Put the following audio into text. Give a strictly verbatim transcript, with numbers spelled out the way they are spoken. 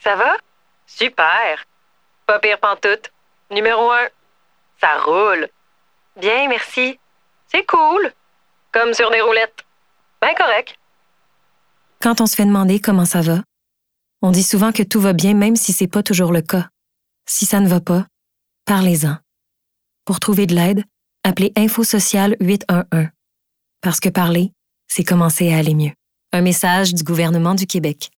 Ça va? Super! Pas pire pantoute. Numéro un, ça roule. Bien, merci. C'est cool. Comme sur des roulettes. Ben correct. Quand on se fait demander comment ça va, on dit souvent que tout va bien même si c'est pas toujours le cas. Si ça ne va pas, parlez-en. Pour trouver de l'aide, appelez Info Social huit un un. Parce que parler, c'est commencer à aller mieux. Un message du gouvernement du Québec.